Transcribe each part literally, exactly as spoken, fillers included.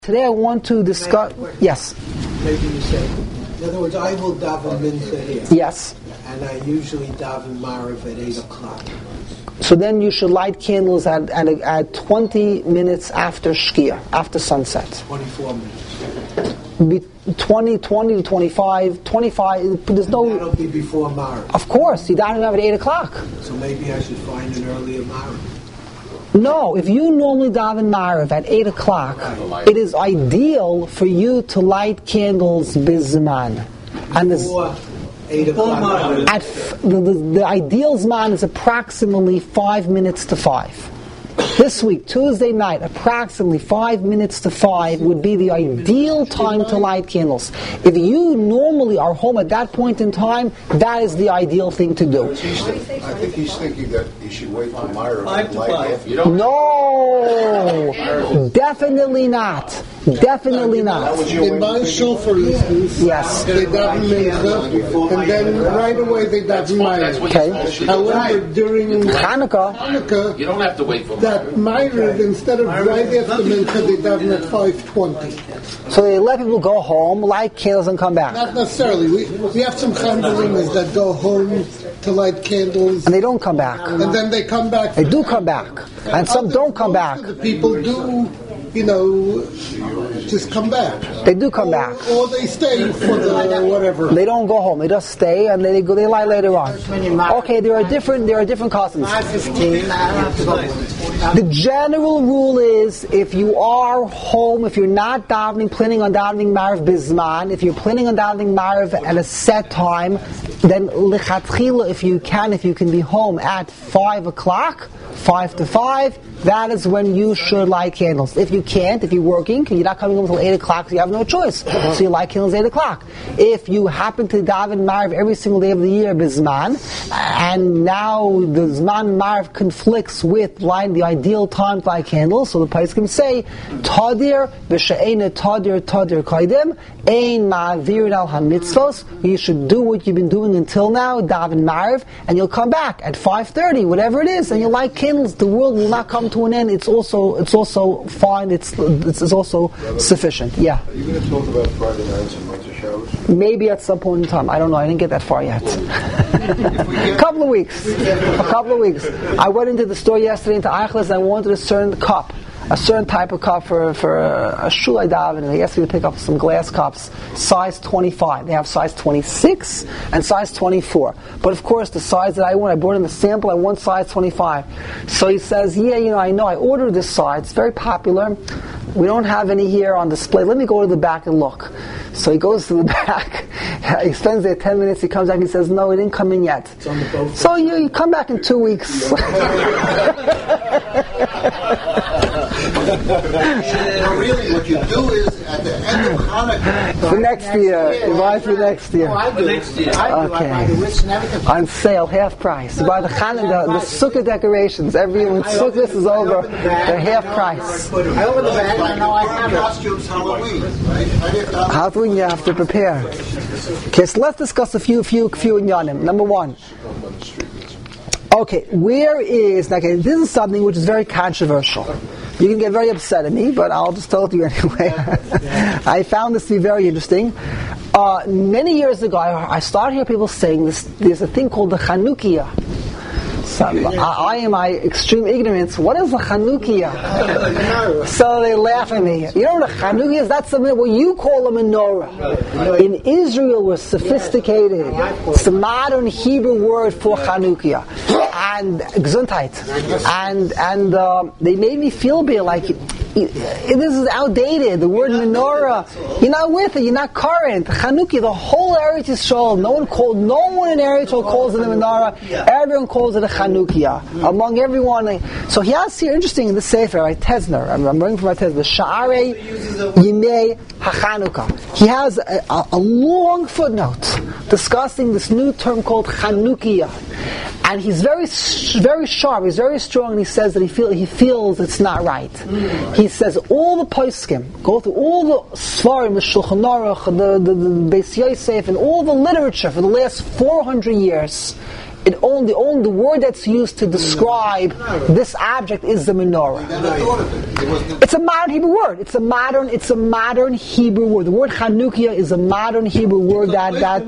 Today I want to discuss... Yes. Maybe you say, in other words, I will daven mincha here. Yes. And I usually daven Mariv at eight o'clock. So then you should light candles at, at, at twenty minutes after Shkia, after sunset. twenty-four minutes. Be twenty, twenty to twenty-five, twenty-five, there's And no... that'll be before Mariv. Of course, you daven at eight o'clock. So maybe I should find an earlier Mariv. No, if you normally daven Mariv at eight o'clock, it is ideal for you to light candles bizman. And this, Before eight o'clock. at f- the, the, the ideal zman is approximately five minutes to five. This week, Tuesday night, approximately five minutes to five would be the ideal time to light candles. If you normally are home at that point in time, that is the ideal thing to do. I think he's thinking that he should wait for Myra to light after. No, definitely not. Definitely not. In my shul, for instance, Yes. they daven mincha, and then right away they daven Ma'ariv. Okay. However, during Hanukkah, Hanukkah, You don't have to wait for that Ma'ariv, instead of right after mincha, they daven at five twenty. so they let people go home, light candles, and come back. Not necessarily. We, we have some Chandelinas that go home to light candles, And they don't come back. and then they come back. They do come back. And some don't come back. Most of the people do, you know, just come back. They do come back. Or they stay for the whatever. They don't go home. They just stay and they go. They lie later on. Okay, there are different. There are different customs. The general rule is, if you are home, if you're not davening, planning on davening Mariv bizman, if you're planning on davening Mariv at a set time, then lichatchila, if you can, if you can be home at five o'clock, five to five, that is when you should light candles. If you can't, if you're working, you're not coming home until eight o'clock, so you have no choice. So you light candles at eight o'clock. If you happen to daven Mariv every single day of the year, bizman, and now the Zman Mariv conflicts with lighting the ideal time to light candles, so the Pais can say, Tadir, v'she'ena tadir, tadir kaidem, ein ma'avirin al ha-mitzvos, you should do what you've been doing until now, daven Mariv, and you'll come back at five thirty, whatever it is, and you'll light candles. The world will not come to an end. It's also it's also fine. It's it's, it's also sufficient. Yeah. Are you going to talk about Friday nights and winter showers? Maybe at some point in time. I don't know. I didn't get that far yet. A couple of weeks. A couple of weeks. I went into the store yesterday into Eichler's and I wanted a certain cup. A certain type of cup for, for a, a shul I daven, and they asked me to pick up some glass cups, size twenty-five. They have size twenty-six and size twenty-four. But of course, the size that I want, I brought in the sample, I want size twenty-five. So he says, yeah, you know, I know, I ordered this size. It's very popular. We don't have any here on display. Let me go to the back and look. So he goes to the back. He spends there ten minutes. He comes back and he says, no, it didn't come in yet. It's on the boat. So you, you come back in two weeks. So really, what you do is at the end of Hanukkah. For next year. You buy for next year. I do. next year. I do. I buy the witch and everything. On sale, half price. You buy the Hanukkah, the Sukkah decorations. Every when Sukkah is over, they're half price. I open the bag and I know I have it. Costumes Halloween, right? I didn't know. Halloween, you have to prepare. Okay, so let's discuss a few, few, few inyanim. Number one. Okay, where is, okay, this is something which is very controversial. You can get very upset at me, but I'll just tell it to you anyway. I found this to be very interesting. Uh, many years ago, I, I started hearing people saying this, there's a thing called the Chanukiah. So, I, I am my extreme ignorance. What is a Chanukiah? So they laugh at me. You know what a Chanukiah is? That's something what you call a menorah. In Israel, we're sophisticated. It's the modern Hebrew word for Chanukiah. And Gesundheit. And and uh, they made me feel bit like this is outdated. The word menorah, you're not with it. You're not current. Chanukiah, the whole Eretz Yisrael, no one called, no one in Eretz Yisrael calls it a menorah. Everyone calls it a Chanukiah. Among everyone, so he has here interesting in the Sefer, right? Tezner. I'm, I'm reading from my Tezner. Sha'arei Yimei HaChanukah. He has a, a, a long footnote discussing this new term called Chanukiah. And he's very, very sharp. He's very strong. And he says that he feel he feels it's not right. He says all the poskim go through all the svarim, the Shulchan Aruch, the the, the Beis Yosef, and all the literature for the last four hundred years. it only, only the word that's used to describe this object is the menorah. It's a modern Hebrew word. It's a modern. It's a modern Hebrew word. The word Chanukia is a modern Hebrew word that that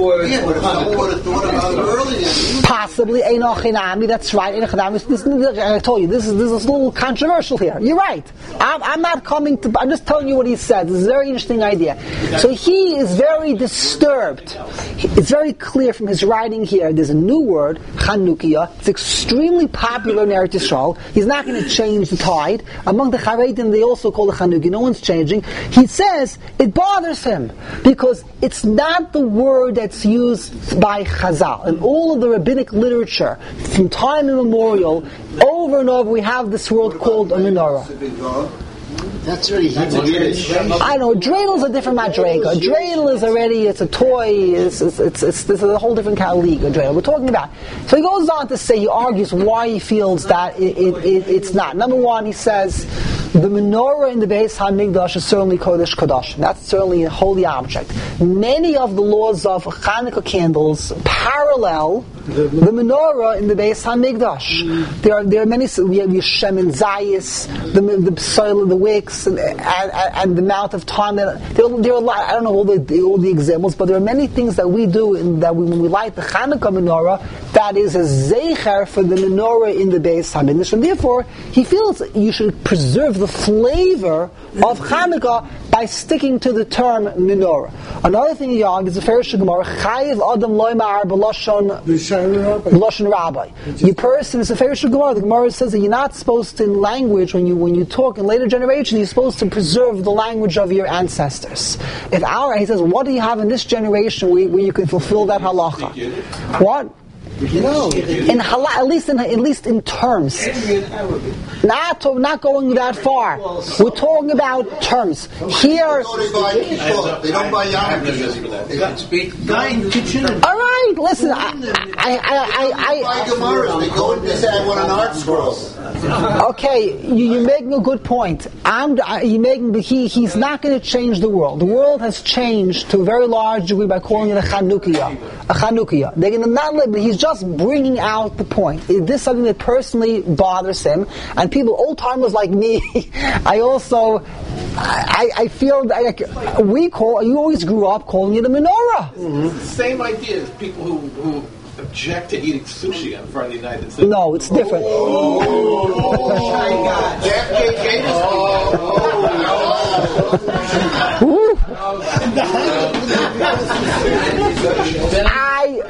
possibly Eino Chinami. That's right. Eino Chinami. This, this, I told you this is this is a little controversial here. You're right. I'm, I'm not coming to. I'm just telling you what he said. This is a very interesting idea. So he is very disturbed. It's very clear from his writing here. There's a new word, Chanukia. It's extremely popular in Eretz Yisrael. He's not going to change the tide. Among the Charedim, they also call it Chanukia. No one's changing. He says it bothers him because it's not the word that's used by Chazal. In all of the rabbinic literature, from time immemorial, over and over, we have this word called a menorah. That's really Hebrew. I know, dreidel is a different madrega. Dreidel is already, it's a toy, it's, it's, it's, it's, it's a whole different kind of league, a dreidel. We're talking about. So he goes on to say, he argues why he feels that it, it, it, it's not. Number one, he says, the menorah in the Beis HaMikdash is certainly Kodesh Kodesh. That's certainly a holy object. Many of the laws of Hanukkah candles parallel the, the menorah in the Beis HaMikdash. Mm. There are there are many. We have Yeshem and Zayis, the the soil of the wicks, and, and, and the amount of time. That, there, there are a lot. I don't know all the all the examples, but there are many things that we do in, that we, when we light the Hanukkah menorah, that is a zeicher for the menorah in the Beis HaMikdash, and therefore he feels you should preserve the flavor of Hanukkah by sticking to the term menorah. Another thing he argues, the Farish Gemara, Chayiv Adam Loymar B'Lashon B'Lashon Rabbi. You person, it's a Farish Gemara. The Gemara says that you're not supposed to, in language, when you when you talk in later generations, you're supposed to preserve the language of your ancestors. If our, he says, what do you have in this generation where, where you can fulfill that halacha? What? No, in halal, at least in at least in terms. Not to, not going that far. We're talking about terms here. They don't buy yarn. They can speak. All right, listen. I, I, I, I, I buy Gemaras. They go and they say, "I want an art scroll." Okay, you, you're making a good point. I'm, I, you're making, he, he's not going to change the world. The world has changed to a very large degree by calling it a Chanukia. A Chanukia. They're going to not live, but he's just bringing out the point. This is something that personally bothers him, and people, old timers like me, I also, I, I feel like we call, you always grew up calling it a menorah. Mm-hmm. It's the same idea as people who, who object to eating sushi in front of the United States. No, it's different. Oh, I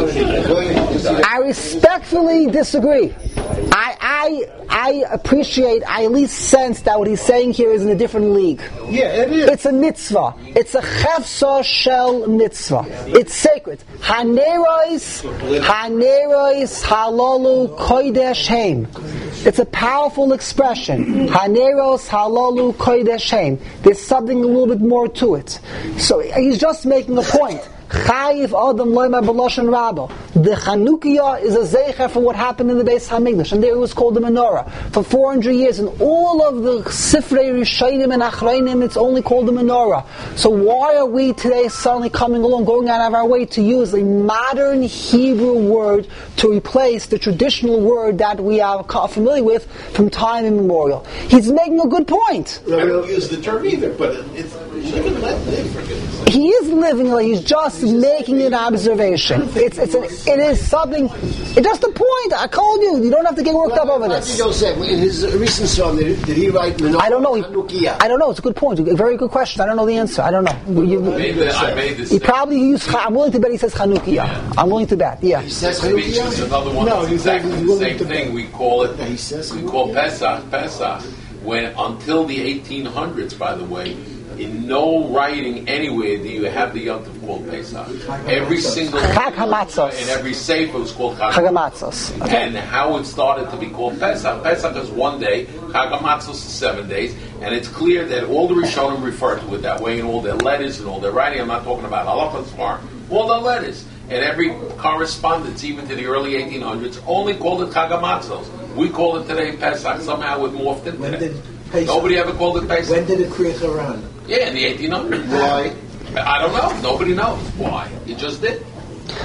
I respectfully disagree. I I I appreciate, I at least sense that what he's saying here is in a different league. Yeah, it is. It's a mitzvah. It's a chefsa shel mitzvah. It's sacred. Haneros, haneros halalu kodesh heim. It's a powerful expression. Haneros halalu kodesh heim. There's something a little bit more to it. So he's just making a point. Chayiv Adam Loymar B'Lashon Rabba. The Chanukia is a zeicher for what happened in the Beis HaMikdash, and there it was called the menorah. For four hundred years, in all of the Sifrei Rishonim and Achrayim, it's only called the menorah. So why are we today suddenly coming along, going out of our way to use a modern Hebrew word to replace the traditional word that we are familiar with from time immemorial? He's making a good point. I don't use the term either, but it's live and let live, for goodness sake. He is living, he's just making an observation. It's it's an, it is something. It's just a point. I called you. You don't have to get worked up over this. In his recent song, did he write menorah? I don't know. He, I don't know. It's a good point. A very good question. I don't know the answer. I don't know. You, Maybe I made this. He probably used. I'm willing to bet he says Chanukia. Yeah. I'm willing to bet. Yeah. He says Chanukia. It's another one. No, that's exactly the same thing. We call it. He says we call Pesach Pesach. When until the eighteen hundreds, by the way. In no writing anywhere do you have the Yom Tov called Pesach. Every single Chag HaMatzos. in every sefer was called Chag HaMatzos. Okay. And how it started to be called Pesach. Pesach is one day. Chag HaMatzos is seven days. And it's clear that all the Rishonim refer to it that way in all their letters and all their writing. I'm not talking about Halach and Svar. All the letters. And every correspondence, even to the early eighteen hundreds, only called it Chag HaMatzos. We call it today Pesach. Somehow it morphed into When it. did Pesach? Nobody ever called it Pesach. When did it create Haran? Yeah, in the eighteen hundreds. Why? I don't know. Nobody knows why. It just did.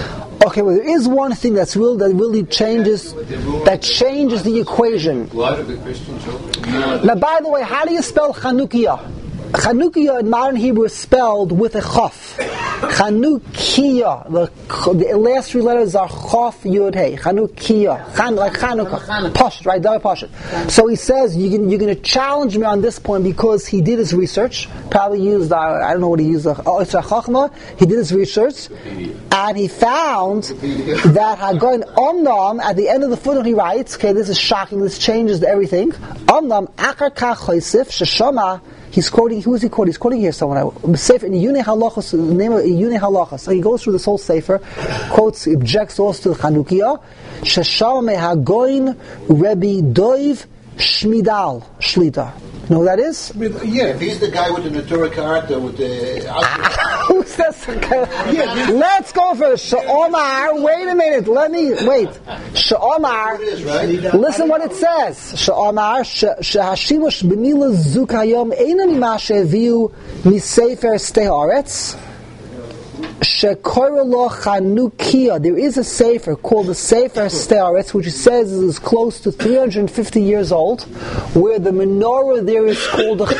Okay, well, there is one thing that's real that really changes that changes the equation. Now, by the way, how do you spell Chanukiah? Chanukiah in modern Hebrew is spelled with a chaf. Chanukiah. The, the last three letters are chaf yud hey. Chanukiah. Chan, like Chanukah. Posh, right? Double posh. So he says you can, you're going to challenge me on this point because he did his research. Probably used uh, I don't know what he used. Oh, it's a chachma. He did his research, and he found that Hagoin Omnam at the end of the footnote he writes. Okay, this is shocking. This changes everything. Omnam akar kach choisif sheshama. He's quoting, who is he quoting? He's quoting here someone. Sefer in Yunei Halachos, the name of Yunei Halachos. So he goes through this whole sefer, quotes, objects also to the Chanukiah. Sheshal mehagoin Rebbe Doiv Shmidal Shlita. You know who that is? Yeah, if he's the guy with the Natura Karta with the... Who says yeah, let's go for Sha'omar. Wait a minute. Let me wait. Sha'omar. Right? Listen what it says. Sha'omar shehashimush b'mila zukayom eina mima sheviu misefer stei haaretz. Shekorelo Chanukiah. There is a sefer called the Sefer Stei Haaretz, which says is close to three hundred fifty years old, where the menorah there is called a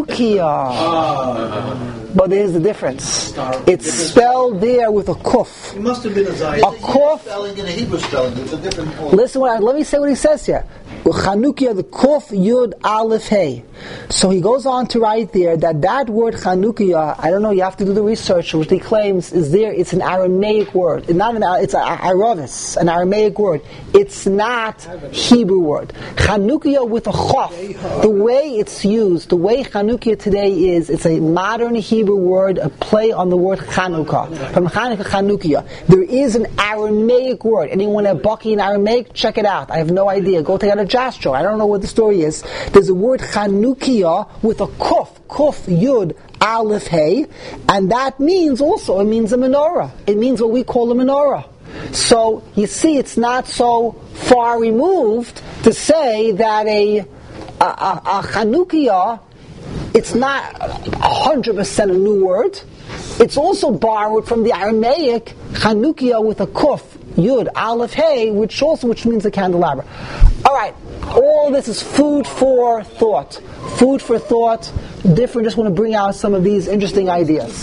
Chanukiah. But there's the difference. It's spelled there with a kuf. It must have been a zayit. A kuf. Spelling and a Hebrew spelling. It's a different point. Listen, what I, let me say what he says here. Chanukiah, the kuf yud aleph hey. So he goes on to write there that that word Chanukiah, I don't know, you have to do the research, which he claims is there. It's an Aramaic word. It's not an. It's an Aravis, an Aramaic word. It's not Hebrew word. Chanukiah with a chaf. The way it's used, the way Chanukiah today is, it's a modern Hebrew word, a play on the word Chanukah. From Chanukah, Chanukiah. There is an Aramaic word. Anyone at Bucky in Aramaic? Check it out. I have no idea. Go take out a Jastro. I don't know what the story is. There's a word Chanukiah with a kuf, kuf yud aleph hey, and that means also, it means a menorah. It means what we call a menorah. So, you see, it's not so far removed to say that a, a, a, a Chanukiah, it's not one hundred percent a new word. It's also borrowed from the Aramaic Chanukiah with a kuf, yud, aleph, hey, which also which means a candelabra. All right, all this is food for thought. Food for thought. Different. Just want to bring out some of these interesting ideas.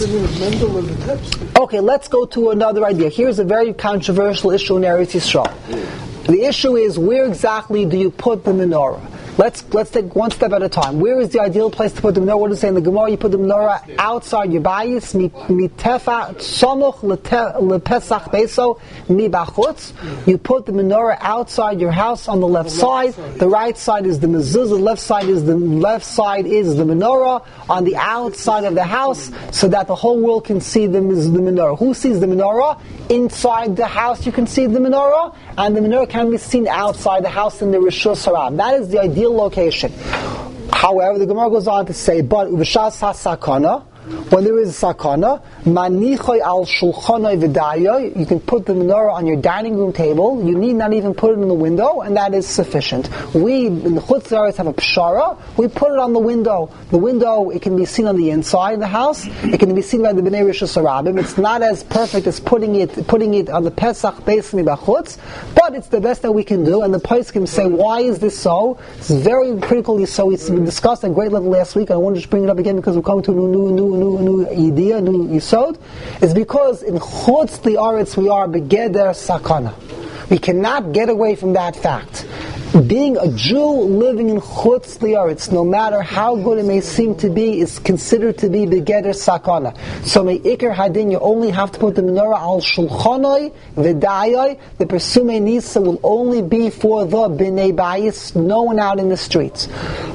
Okay, let's go to another idea. Here's a very controversial issue in Eretz Yisrael. The issue is, where exactly do you put the menorah? Let's let's take one step at a time. Where is the ideal place to put the menorah? What does it say in the Gemara? You put the menorah outside your bayis, mitefa tzomuch lepesach beso mi bachutz. You put the menorah outside your house on the left side. The right side is the mezuzah. The left side is the left side is the menorah on the outside of the house, so that the whole world can see the, the menorah. Who sees the menorah? Inside the house, you can see the menorah, and the menorah can be seen outside the house in the Rishus Haram. That is the ideal location. However, the Gemara goes on to say, but uv'shas ha-sakana, when there is a sakana, manichoy al shulchanoi v'dayoy, you can put the menorah on your dining room table. You need not even put it in the window, and that is sufficient. We in the Chutz La'aretz have a pshara. We put it on the window. The window, it can be seen on the inside of the house. It can be seen by the Bnei Rishus Harabim. It's not as perfect as putting it putting it on the Pesach Beis Mibachutz, but it's the best that we can do. And the poskim say, why is this so? It's very critically so. It's been discussed at great level last week. I want to just bring it up again because we're coming to a new, new, new, new, new idea, new yisod. Is because in Chutz La'aretz we are begeder sakana. We cannot get away from that fact. Being a Jew living in Chutz La'aretz, no matter how good it may seem to be, is considered to be begeder sakana. So may ikar hadin, you only have to put the menorah al shulchanoi v'dayoi. The persume nisa will only be for the bnei bayis, no one out in the streets.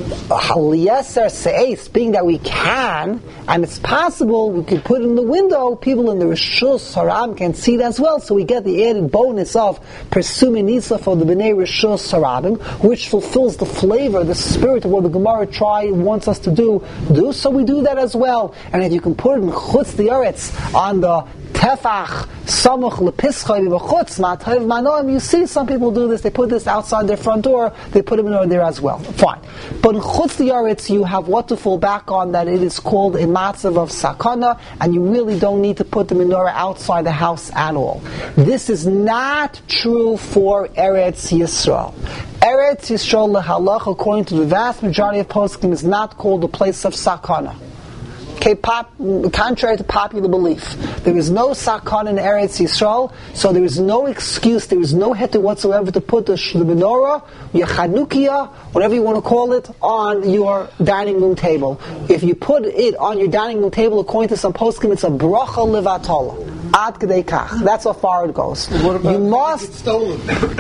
Yeser se'es, being that we can, and it's possible, we could put it in the window, people in the Rishus Haram can see it as well, so we get the added bonus of persume nisa for the bnei Rishus Harabim, which fulfills the flavor, the spirit of what the Gemara try wants us to do, do, so we do that as well. And if you can put it in Chutz La'aretz on the tefach samuch lepischay b'chutz ma'tav manoim. You see, some people do this. They put this outside their front door. They put a menorah there as well. Fine, but in chutz liyaretz you have what to fall back on. That it is called a matzav of sakana, and you really don't need to put the menorah outside the house at all. This is not true for Eretz Yisrael. Eretz Yisrael lehalach, according to the vast majority of poskim, is not called a place of sakana. Okay, pop, contrary to popular belief, there is no sakana in Eretz Yisrael, so there is no excuse, there is no heter whatsoever to put the, the menorah, your chanukia, whatever you want to call it, on your dining room table. If you put it on your dining room table, according to some poskim, it's a bracha levatola. Ad kedei kach. That's how far it goes. What about you must stolen?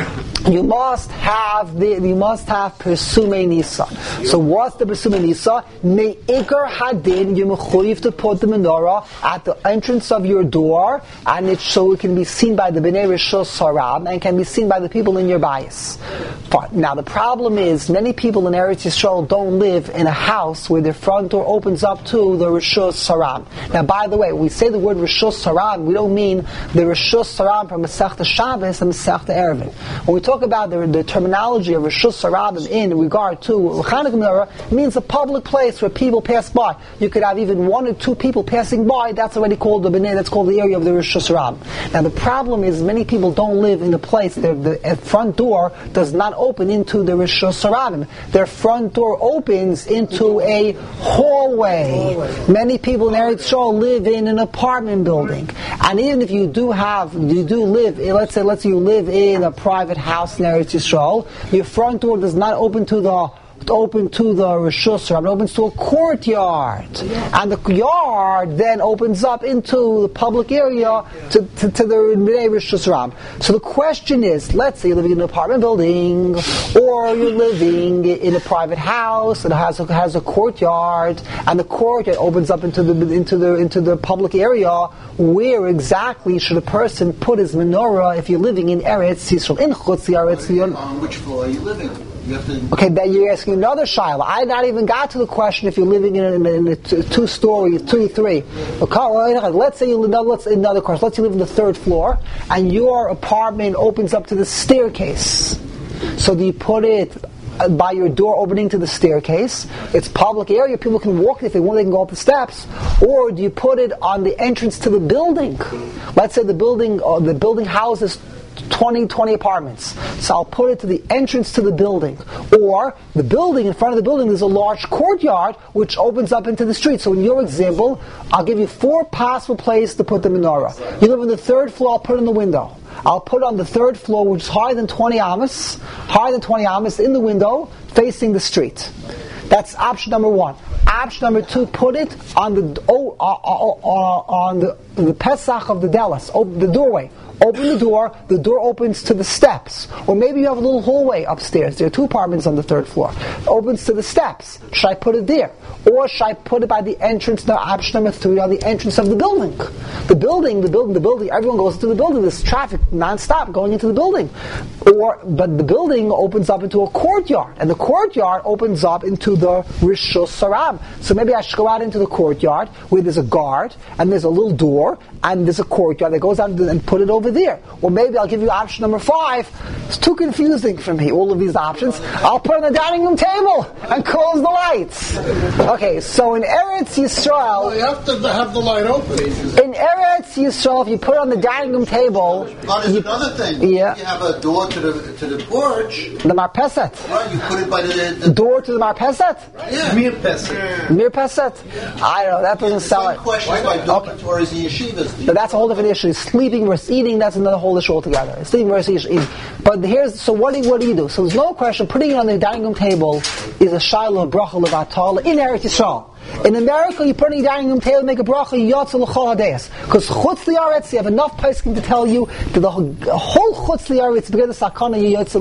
You must have the you must have Persume Nisa. So what's the Persume Nisa? Me'ikar hadin, you mechuyev to put the menorah at the entrance of your door, and it so it can be seen by the Bnei Rishus Harab and can be seen by the people in your bias. But now the problem is many people in Eretz Yisrael don't live in a house where their front door opens up to the Rishus Harab. Now, by the way, we say the word Rishus Harab, we don't mean the Rishus Harab from Masechta Shabbos and Masechta Erevin. When we talk about the, the terminology of Rishus Harabim in regard to Chanukah Menorah, it means a public place where people pass by. You could have even one or two people passing by. That's already called the Bnei. That's called the area of the Rishus Harabim. Now the problem is many people don't live in a place. Their the front door does not open into the Rishus Harabim. Their front door opens into a hallway. Many people in Eretz Yisrael live in an apartment building, and even if you do have, you do live, let's say, let's say you live in a private house in Eretz Yisrael, your front door does not open to the open to the Rishus Harabim, it opens to a courtyard, and the yard then opens up into the public area to, to, to the Rishus Harabim. So the question is, let's say you're living in an apartment building, or you're living in a private house that has a, has a courtyard, and the courtyard opens up into the into the into the public area. Where exactly should a person put his menorah if you're living in Eretz Yisrael? In Chutz Eretz Yisrael. On which floor are you living? You have to okay, then you're asking another shaila. I not even got to the question if you're living in a, in a, in a two-story, two, three. Okay, let's say you live. Let's another question. Let's say you live in the third floor, and your apartment opens up to the staircase. So do you put it by your door opening to the staircase? It's public area. People can walk if they want. They can go up the steps. Or do you put it on the entrance to the building? Let's say the building, or the building houses twenty, twenty apartments. So I'll put it to the entrance to the building. Or the building, in front of the building, there's a large courtyard which opens up into the street. So in your example, I'll give you four possible places to put the menorah. You live on the third floor, I'll put it in the window. I'll put it on the third floor, which is higher than twenty amas, higher than twenty amas, in the window, facing the street. That's option number one. Option number two, put it on the oh, uh, uh, uh, on the, the Pesach of the Delas, open the doorway. Open the door, the door opens to the steps. Or maybe you have a little hallway upstairs. There are two apartments on the third floor. It opens to the steps. Should I put it there? Or should I put it by the entrance, no, option number three, on the entrance of the building? The building, the building, the building, everyone goes into the building. There's traffic non-stop going into the building. Or, but the building opens up into a courtyard. And the courtyard opens up into the Rishus Harabim. So maybe I should go out into the courtyard where there's a guard, and there's a little door, and there's a courtyard that goes out and put it over there. Or maybe I'll give you option number five. It's too confusing for me, all of these options. I'll put it on the dining room table and close the lights. Okay, so in Eretz Yisrael, well, you have to have the light open. In Eretz Yisrael, if you put it on the dining room table, but there's you, another thing. Yeah. You have a door to the to the porch. The marpeset. Right, you put it by the, the, the door to the marpeset. Yeah, mirpeset. Mirpeset. I don't know. That doesn't sound like. Questions by dormitories and yeshivas. But that's a whole different issue. Sleeping versus eating, that's another whole issue altogether. Sleeping versus eating. But here's, so what do, what do you do? So there's no question, putting it on the dining room table is a shiloh bracha levatala in Eretz Yisrael. In America, you put it on the dining room table, make a bracha, yotze l'chol hadeis. Because chutz li'aretz, you have enough poskim to tell you that the whole chutz li'aretz, because the sakana, yotze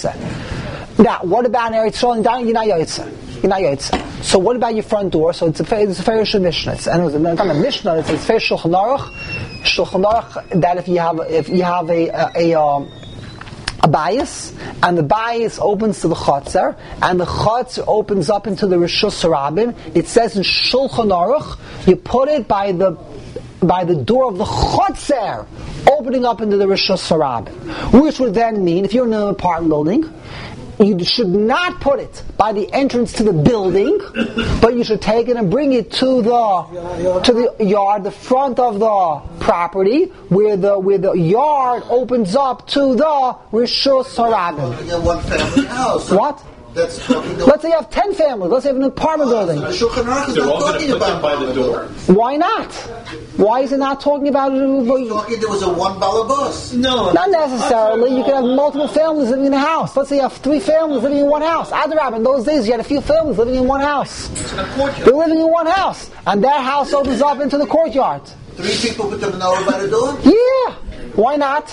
l'yotze. Now, what about in Eretz Yisrael and dining, you're not yotze. You're not yotze. So what about your front door? So it's a it's a Ferish Mishnah. It's, and it's not a Mishnah. It's a Ferish Shulchan Aruch. Shulchan Aruch. That if you have if you have a a, a, um, a bias, and the bias opens to the Chotzer, and the Chotzer opens up into the Rishus Harabim. It says in Shulchan Aruch, you put it by the by the door of the chotzer, opening up into the Rishus Harabim. Which would then mean, if you're in an apartment building, you should not put it by the entrance to the building, but you should take it and bring it to the to the yard, the front of the property, where the where the yard opens up to the Rishus Harabim. You get one family house. What? That's Let's say you have ten families. Let's say you have an apartment building. The Shulchan Aruch is They're not all going talking to put about them by the door. Why not? Why is it not talking about it? He's talking there was a one balabus. No. Not necessarily. You can have multiple families living in a house. Let's say you have three families living in one house. Adrab, in those days you had a few families living in one house. They're living in one house. And that house opens up into the courtyard. Three people put the menorah by the door? Yeah. Why not?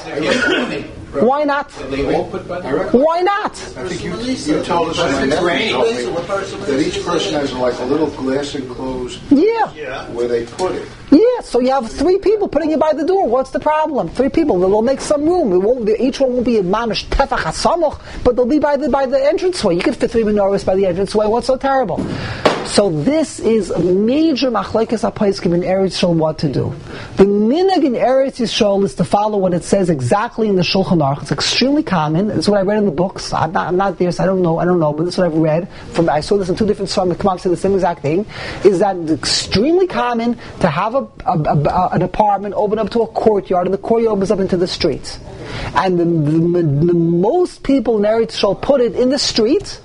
Why not? They all put by the Why not? I think you, you told us in my nephew told me that each person has like a little glass enclosed Yeah. where they put it. Yeah, so you have three people putting it by the door. What's the problem? Three people. They'll make some room. It won't, each one won't be a mamish tefach hasamuch, but they'll be by the by the entranceway. You can fit three menorahs by the entranceway. What's so terrible? So this is a major machlekes hapaiskim in Eretz Yisrael what to do. The minhag in Eretz Yisrael is to follow what it says exactly in the Shulchan Aruch. It's extremely common. It's what I read in the books. I'm not, I'm not there, so I don't know. I don't know, but this is what I've read. From I saw this in two different svarim that come out say the same exact thing. Is that it's extremely common to have a, a, a, an apartment open up to a courtyard, and the courtyard opens up into the street. And the, the, the most people in Eretz Yisrael put it in the street,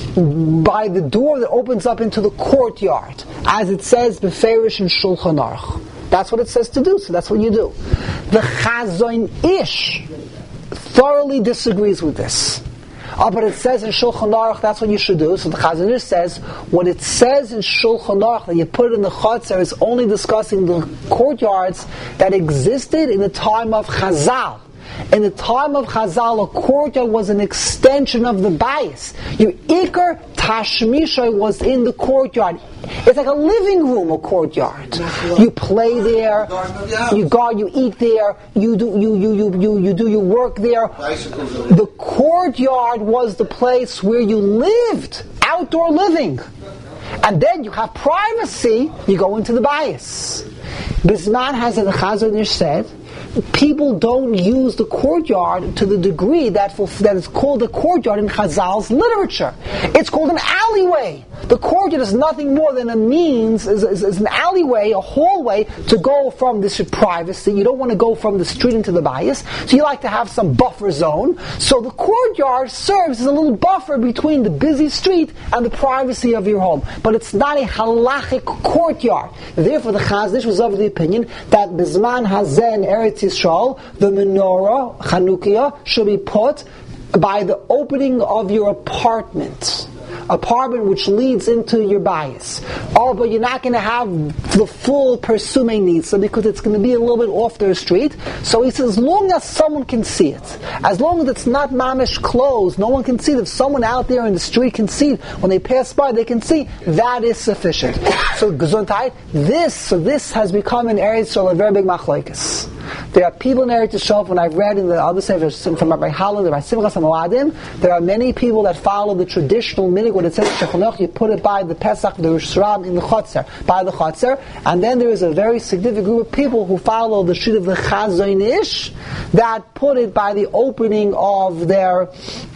by the door that opens up into the courtyard, as it says beferish in Shulchan Aruch. That's what it says to do, so that's what you do. The Chazon Ish thoroughly disagrees with this. Oh, but it says in Shulchan Aruch that's what you should do. So the Chazon Ish says what it says in Shulchan Aruch that you put it in the Chotzer is only discussing the courtyards that existed in the time of Chazal. In the time of Chazal, a courtyard was an extension of the bayis. Your Iker Tashmisha was in the courtyard. It's like a living room, a courtyard. You play there, you go, you eat there, you do you you you you, you do your work there. The courtyard was the place where you lived, outdoor living. And then you have privacy, you go into the bayis. Bisman has, the Chazon Ish said, people don't use the courtyard to the degree that for, that is called a courtyard in Chazal's literature. It's called an alleyway. The courtyard is nothing more than a means, is, is, is an alleyway, a hallway to go from this privacy. You don't want to go from the street into the bayis, so you like to have some buffer zone. So the courtyard serves as a little buffer between the busy street and the privacy of your home. But it's not a halachic courtyard. Therefore, the Chazon Ish was of the opinion that Bizman Hazeh in Eretz Yisrael, the menorah, Chanukiah, should be put by the opening of your apartment. Apartment which leads into your bayis. Oh, but you're not going to have the full Persume Nitza because it's going to be a little bit off their street. So he says, as long as someone can see it, as long as it's not mamish closed, no one can see it. If someone out there in the street can see it, when they pass by, they can see, that is sufficient. So Gesundheit, this, so this has become in Eretz Yisrael a very big machlokes. There are people in Eretz Yisrael, when I've read in the other sefer from Rabbi Halal, Rabbi Simchas HaMoadim, there are many people that follow the traditional minhag, when it says Shulchan, you put it by the Pesach, the Rosh Hashanah in the Chotzer, by the Chotzer, and then there is a very significant group of people who follow the sheet of the Chazon Ish that put it by the opening of their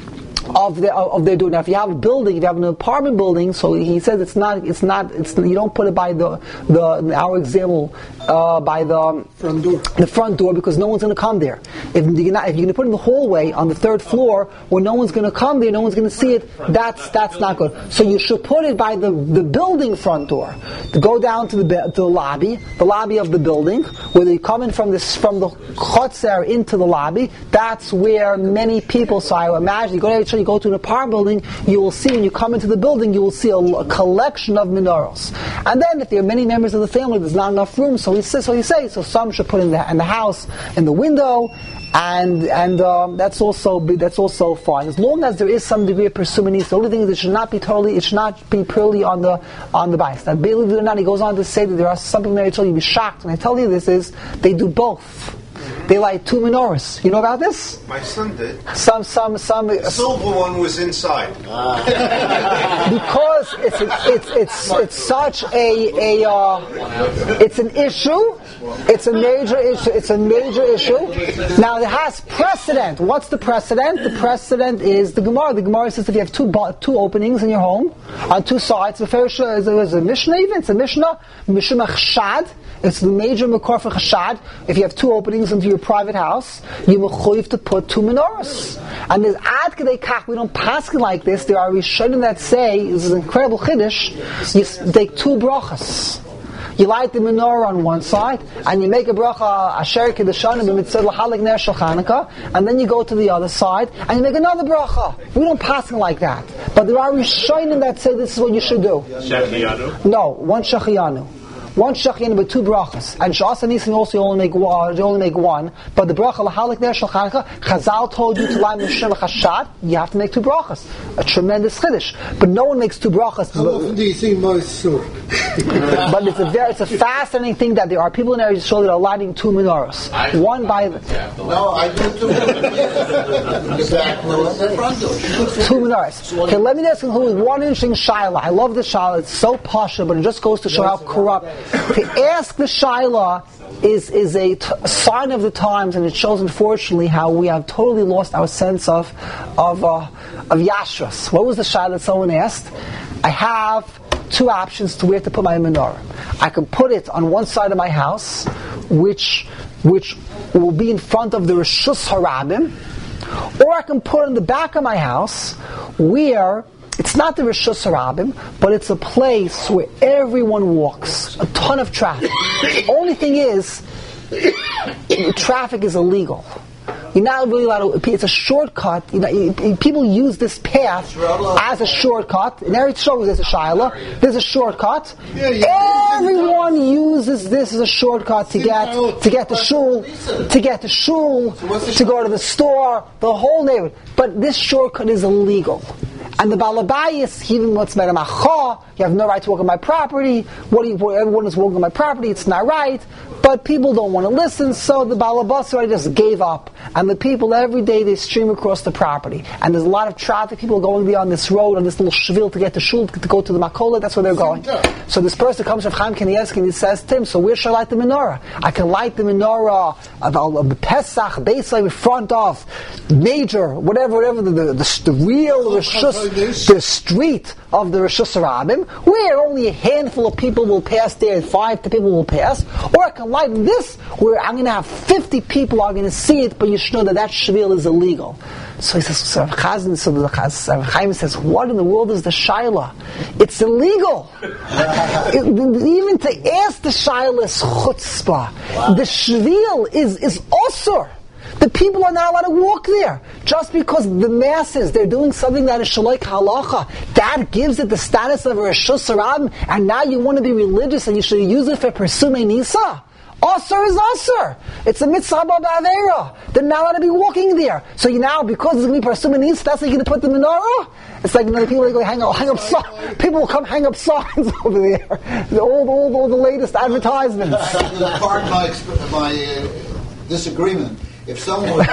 of their of their door. Now, if you have a building, if you have an apartment building, so he says it's not, it's not, it's you don't put it by the the in our example uh, by the front door, the front door, because no one's going to come there. If you're not, if you're going to put it in the hallway on the third floor where no one's going to come there, no one's going to see it. That's that's not good. So you should put it by the, the building front door. To go down to the to the lobby, the lobby of the building, where they come in from this from the chotzer into the lobby. That's where many people. So I imagine you go to you go to an apartment building, you will see when you come into the building, you will see a, a collection of menorahs. And then, if there are many members of the family, there's not enough room. So he says, so he says, so some should put in the in the house, in the window, and and um, that's also that's also fine as long as there is some degree of pursuance. The only thing is it should not be totally, it should not be purely on the on the bias. Now, believe it or not, he goes on to say that there are some people that I told you, you'd be shocked when I tell you this is they do both. they light two menorahs. You know about this? My son did. Some, some, some. The silver one was inside. Because it's a, it's it's it's such a a uh, it's an issue. It's a major issue. It's a major issue. Now it has precedent. What's the precedent? The precedent is the Gemara. The Gemara says if you have two two openings in your home on two sides, the first is a Mishnah. Even it's a Mishnah. Mishnah Chashad. It's the major makor for chashad. If you have two openings into your private house, you mechuyev to put two menorahs. And there's ad kedei kach. We don't pass it like this. There are rishonim that say this is an incredible chiddush. You take two brachas. You light the menorah on one side, and you make a bracha asher kedushanim b'mitzvah l'halik ner shel Chanukah, and then you go to the other side and you make another bracha. We don't pass it like that. But there are rishonim that say this is what you should do. Shechiyanu? No, one shechiyanu. One shachyan with two brachas, and Shas and Nisim also only make one. You only make one, but the bracha lahalik ner shel Chanukah, Chazal told you to light Mishnah Chashad. You have to make two brachas. A tremendous chiddush, but no one makes two brachas. How often do you see most so? But it's a very, it's a fascinating thing that there are people in Eretz Yisrael that are lighting two menorahs. One by the, No, I do too. two menorahs. Okay, let me ask you who is one interesting shaila. I love the shaila. It's so pasha, but it just goes to show how corrupt. To ask the shaila is is a, t- a sign of the times, and it shows, unfortunately, how we have totally lost our sense of of uh, of yashras. What was the shaila that someone asked? I have two options to where to put my menorah. I can put it on one side of my house, which which will be in front of the Rishus Harabim, or I can put it in the back of my house, where it's not the Rishus Harabim, but it's a place where everyone walks, a ton of traffic. The only thing is, traffic is illegal. You're not really allowed to, it's a shortcut. You know, people use this path as a shortcut. In Eretz Yisrael there's a Shaila, there's a shortcut. Everyone uses this as a shortcut to get to get to shul, to get to shul, to go to the store, the whole neighborhood. But this shortcut is illegal. And the Balabayas, even what's made a macha, you have no right to walk on my property. What do you, everyone is walking on my property, it's not right. But people don't want to listen, so the Balabas just gave up. And the people every day they stream across the property. And there's a lot of traffic, people going there on this road, on this little shvil to get to shul, to go to the makola, that's where they're going. So this person comes from Chaim Kanievsky and he says, Tim, so where should I light the menorah? I can light the menorah of, of the Pesach, basically in front of major, whatever, whatever, the, the, the, the real Rishus, the street of the Rishus Harabim, where only a handful of people will pass there and five people will pass, or I can light this where I'm going to have fifty people are going to see it, but you should know that that shvil is illegal. So he says, so Chazan, so the Chaim says, what in the world is the shaila? It's illegal. it, even to ask the shaila is chutzpah. Wow. The shvil is is osur. The people are not allowed to walk there. Just because the masses, they're doing something that is shaloik halacha, that gives it the status of a Rishus Harabim, and now you want to be religious and you should use it for Persumei Nisa? Asur is Asur. It's a mitzvah ba'avera. They're not allowed to be walking there. So you now, because it's going to be Persumei Nisa, that's how you're going to put the menorah? It's like, you know, the people are going to hang up, hang up signs. People will come hang up signs over there. All, all, all the latest advertisements. Pardon my, my uh, disagreement. If someone was,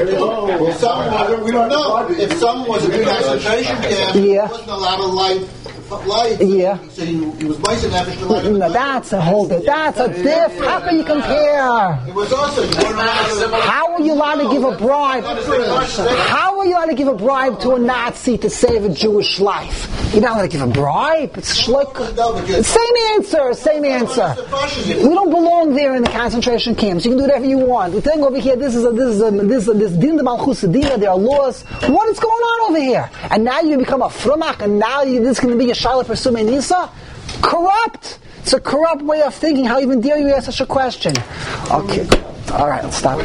if someone, we don't know. If someone was in a concentration camp, yeah. he wasn't allowed to light light. Yeah. So he, he was mice and to light. No, that's a whole. That's a diff. How can you compare? It was also. How are you allowed to give a bribe? How are you allowed to give a bribe to a Nazi to save a Jewish life? You're not allowed to give a bribe. It's like same answer. Same answer. We don't belong there in the concentration camps. You can do whatever you want. The thing over here, this is a, this is a, this is a, this din de malchus adina. There are laws. What is going on over here? And now you become a frumak, and now you, this is going to be a shaila for Persumei Nisa? Corrupt. It's a corrupt way of thinking. How even dare you ask such a question? Okay. All right. Let's stop.